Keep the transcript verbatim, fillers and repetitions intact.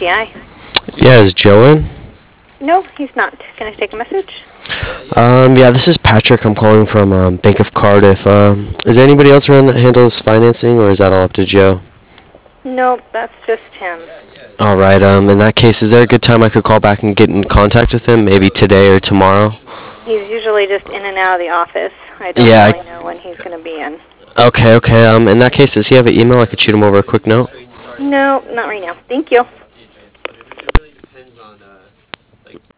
T I. Yeah, is Joe in? No, he's not. Can I take a message? Um, yeah, this is Patrick. I'm calling from um, Bank of Cardiff. Um, is there anybody else around that handles financing, or is that all up to Joe? Nope, that's just him. All right. Um, in that case, is there a good time I could call back and get in contact with him? Maybe today or tomorrow. He's usually just in and out of the office. I don't Yeah. really know when he's going to be in. I, okay. Okay. Um, in that case, does he have an email? I could shoot him over a quick note. No, not right now. Thank you.